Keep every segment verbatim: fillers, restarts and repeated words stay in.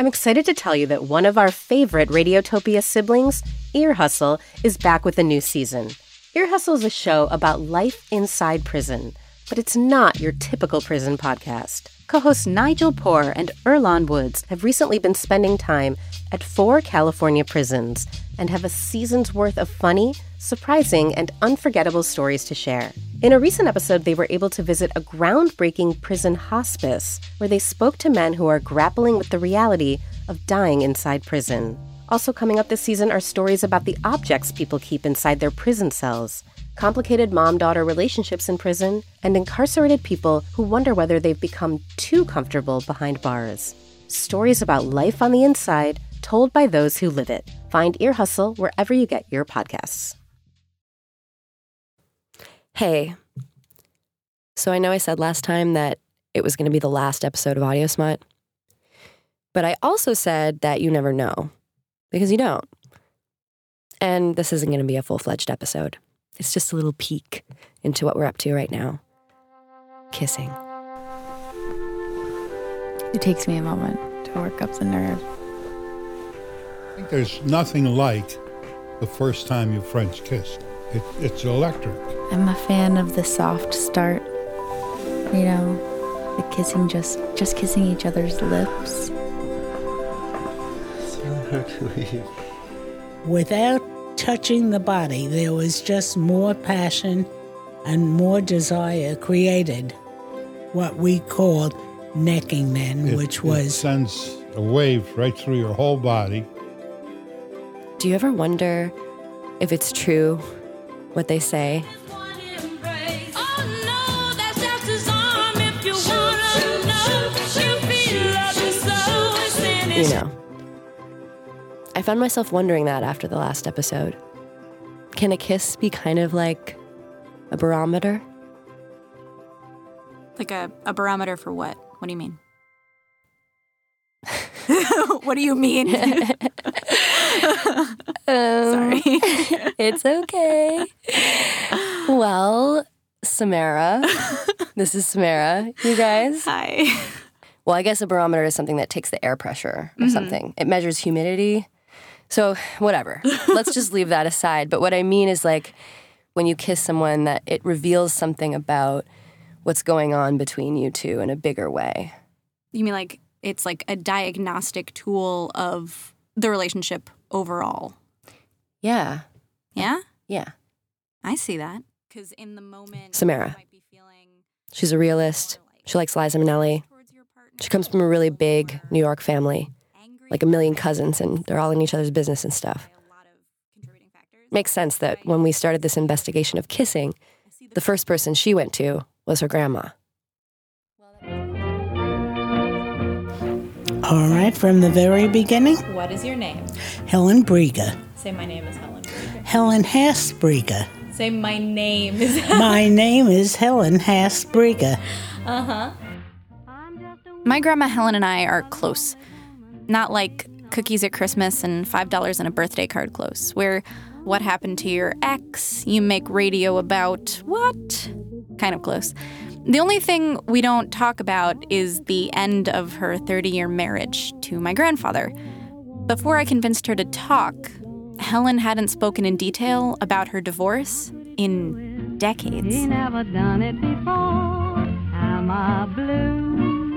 I'm excited to tell you that one of our favorite Radiotopia siblings, Ear Hustle, is back with a new season. Ear Hustle is a show about life inside prison, but it's not your typical prison podcast. Co-hosts Nigel Poor and Earlonne Woods have recently been spending time at four California prisons and have a season's worth of funny, surprising, and unforgettable stories to share. In a recent episode, they were able to visit a groundbreaking prison hospice where they spoke to men who are grappling with the reality of dying inside prison. Also coming up this season are stories about the objects people keep inside their prison cells, complicated mom-daughter relationships in prison, and incarcerated people who wonder whether they've become too comfortable behind bars. Stories about life on the inside, told by those who live it. Find Ear Hustle wherever you get your podcasts. Hey, so I know I said last time that it was going to be the last episode of Audio Smut, but I also said that you never know, because you don't. And this isn't going to be a full-fledged episode. It's just a little peek into what we're up to right now. Kissing. It takes me a moment to work up the nerve. I think there's nothing like the first time you French kissed. It, it's electric. I'm a fan of the soft start. You know, the kissing, just just kissing each other's lips. So hard to leave. Without touching the body, there was just more passion and more desire created. What we called necking then, It, which it was... sends a wave right through your whole body. Do you ever wonder if it's true what they say? You know, I found myself wondering that after the last episode. Can a kiss be kind of like a barometer? Like a, a barometer for what? What do you mean? What do you mean? um, Sorry. It's okay. Well, Samara. This is Samara, you guys. Hi. Well, I guess a barometer is something that takes the air pressure or Mm-hmm. something. It measures humidity. So whatever. Let's just leave that aside. But what I mean is, like, when you kiss someone, that it reveals something about what's going on between you two in a bigger way. You mean like it's like a diagnostic tool of the relationship overall? Yeah. Yeah? Yeah. I see that. Because in the moment, Samara. you might be feeling She's a realist. She likes Liza Minnelli. She comes from a really big New York family, like a million cousins, and they're all in each other's business and stuff. Makes sense that when we started this investigation of kissing, the first person she went to was her grandma. All right, from the very beginning, What is your name? Helen Brieger. Say my name is Helen Brieger. Helen Haas Brieger. Say my name is My name is Helen Haas Brieger. Uh-huh. My grandma Helen and I are close. Not like cookies at Christmas and five dollars and a birthday card close, where what happened to your ex, you make radio about what? Kind of close. The only thing we don't talk about is the end of her thirty-year marriage to my grandfather. Before I convinced her to talk, Helen hadn't spoken in detail about her divorce in decades. He never done it before. Am I blue?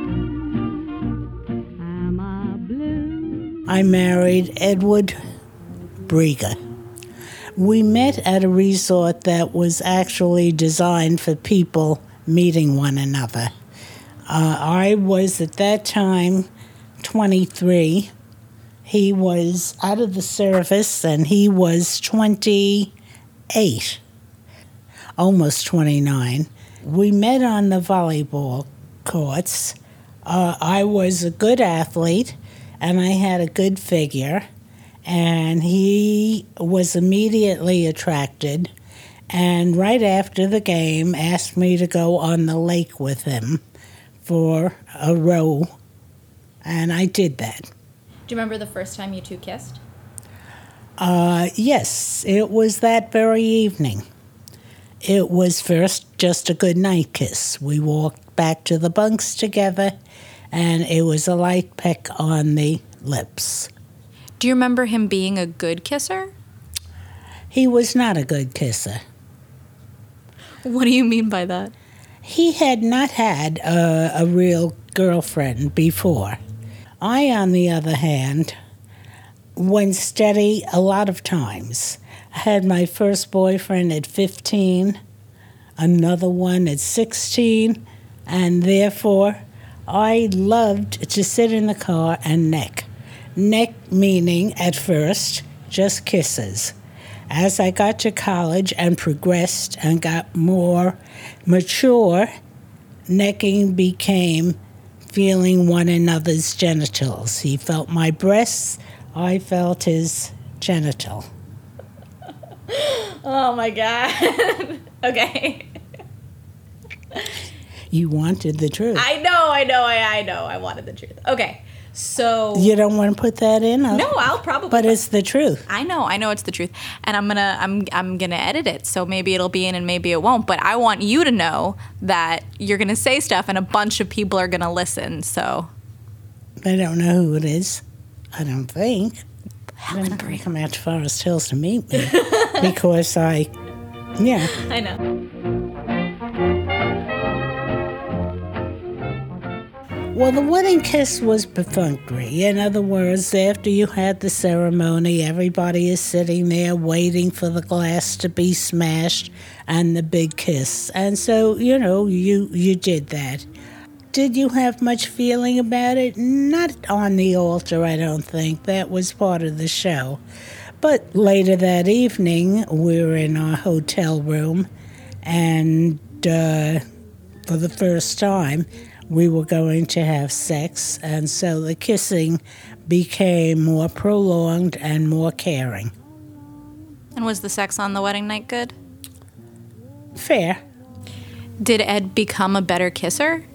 Am I blue? I married Edward Brieger. We met at a resort that was actually designed for people meeting one another. Uh, I was at that time twenty-three. He was out of the service and he was twenty-eight, almost twenty-nine. We met on the volleyball courts. Uh, I was a good athlete and I had a good figure, and he was immediately attracted, and right after the game asked me to go on the lake with him for a row, and I did that. Do you remember the first time you two kissed? Uh, yes, it was that very evening. It was first just a good night kiss. We walked back to the bunks together, and it was a light peck on the lips. Do you remember him being a good kisser? He was not a good kisser. What do you mean by that? He had not had a, a real girlfriend before. I, on the other hand, went steady a lot of times. I had my first boyfriend at fifteen, another one at sixteen, and therefore I loved to sit in the car and neck. Neck meaning, at first, just kisses. As I got to college and progressed and got more mature, necking became feeling one another's genitals. He felt my breasts, I felt his genital. Oh my God. Okay. You wanted the truth. I know, I know, I, I know. I wanted the truth. Okay. So You don't want to put that in? No, I'll probably But it's the truth. I know, I know it's the truth. And I'm gonna I'm I'm gonna edit it, so maybe it'll be in and maybe it won't. But I want you to know that you're gonna say stuff and a bunch of people are gonna listen, so They don't know who it is. I don't think. Helen Bree come out to Forest Hills to meet me because I, yeah. I know. Well, the wedding kiss was perfunctory. In other words, after you had the ceremony, everybody is sitting there waiting for the glass to be smashed and the big kiss. And so, you know, you, you did that. Did you have much feeling about it? Not on the altar, I don't think. That was part of the show. But later that evening, we were in our hotel room, and uh, for the first time, we were going to have sex, and so the kissing became more prolonged and more caring. And was the sex on the wedding night good? Fair. Did Ed become a better kisser?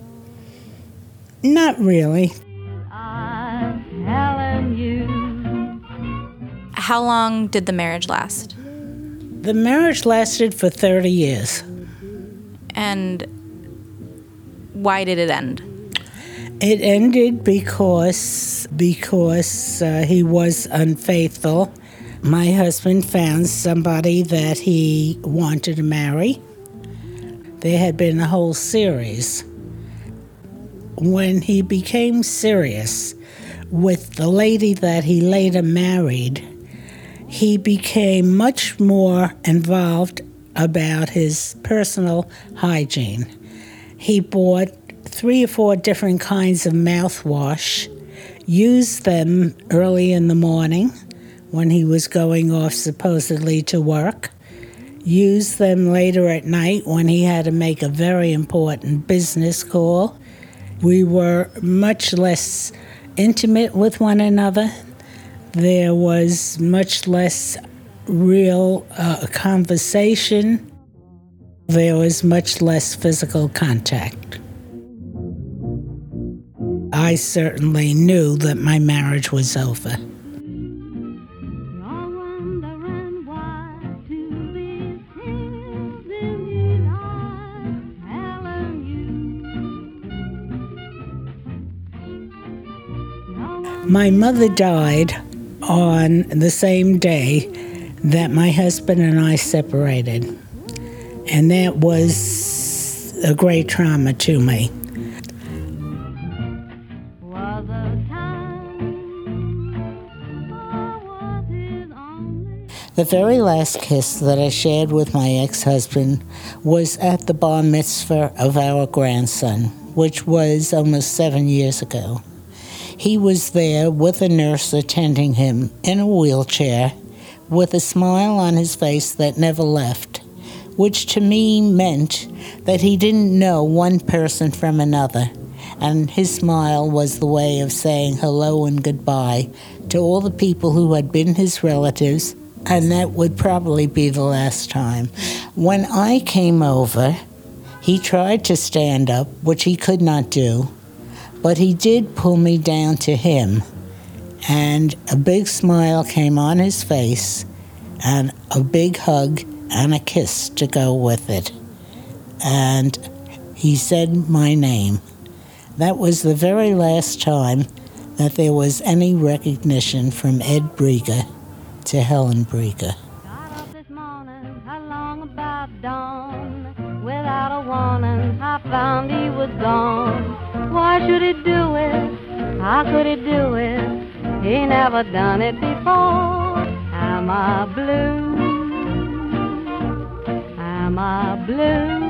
Not really. I'm telling you. How long did the marriage last? The marriage lasted for thirty years. And why did it end? It ended because because uh, he was unfaithful. My husband found somebody that he wanted to marry. There had been a whole series. When he became serious with the lady that he later married, he became much more involved about his personal hygiene. He bought three or four different kinds of mouthwash, used them early in the morning when he was going off supposedly to work, used them later at night when he had to make a very important business call. We were much less intimate with one another. There was much less real uh, conversation. There was much less physical contact. I certainly knew that my marriage was over. You're wondering why to be still in I'm telling you. My mother died on the same day that my husband and I separated. And that was a great trauma to me. Was a time, or was it only? The very last kiss that I shared with my ex-husband was at the bar mitzvah of our grandson, which was almost seven years ago. He was there with a nurse attending him in a wheelchair with a smile on his face that never left, which to me meant that he didn't know one person from another, and his smile was the way of saying hello and goodbye to all the people who had been his relatives, and that would probably be the last time. When I came over, he tried to stand up, which he could not do, but he did pull me down to him, and a big smile came on his face, and a big hug and a kiss to go with it. And he said my name. That was the very last time that there was any recognition from Ed Brieger to Helen Brieger. Got up this morning, along about dawn. Without a warning, I found he was gone. Why should he do it? How could he do it? He never done it before. Am I blue? Am I blue?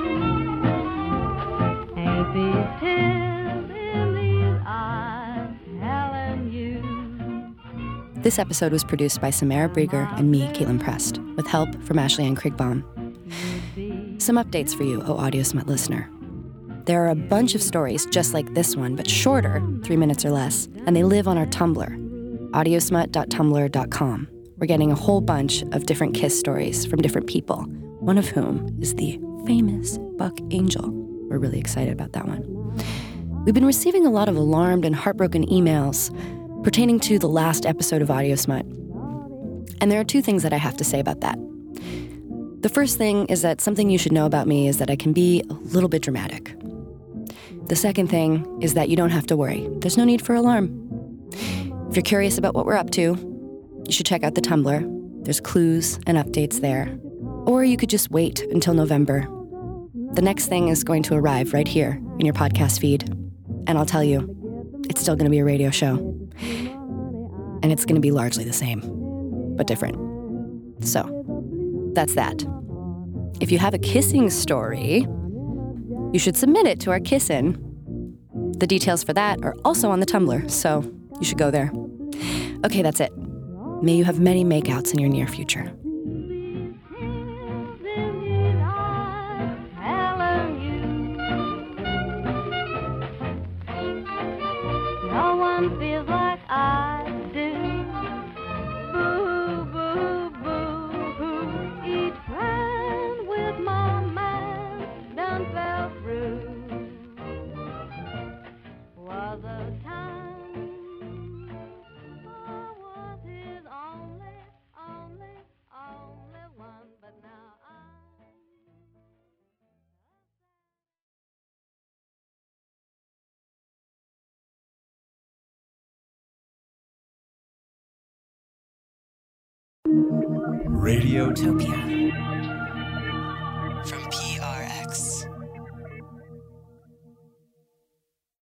Ain't these tears in these eyes telling you? This episode was produced by Samara Brieger and me, Caitlin Prest, with help from Ashley Ann Krigbaum. Some updates for you, O Audio Smut listener. There are a bunch of stories just like this one, but shorter, three minutes or less, and they live on our Tumblr, audiosmut dot tumblr dot com. We're getting a whole bunch of different Kiss stories from different people, one of whom is the famous Buck Angel. We're really excited about that one. We've been receiving a lot of alarmed and heartbroken emails pertaining to the last episode of Audio Smut. And there are two things that I have to say about that. The first thing is that something you should know about me is that I can be a little bit dramatic. The second thing is that you don't have to worry. There's no need for alarm. If you're curious about what we're up to, you should check out the Tumblr. There's clues and updates there. Or you could just wait until November. The next thing is going to arrive right here in your podcast feed. And I'll tell you, it's still going to be a radio show. And it's going to be largely the same, but different. So, that's that. If you have a kissing story, you should submit it to our Kissin'. The details for that are also on the Tumblr, so you should go there. Okay, that's it. May you have many makeouts in your near future. No one feels like I do. Boo, boo, boo, boo. Each plan with my man done fell through. Was a time I was his only, only, only one, but now I'm Radiotopia from P